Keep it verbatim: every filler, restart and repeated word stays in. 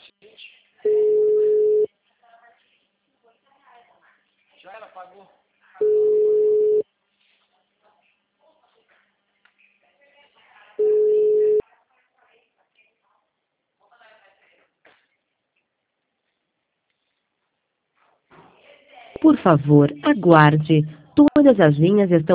Já ela pagou. Por favor, aguarde. Todas as linhas estão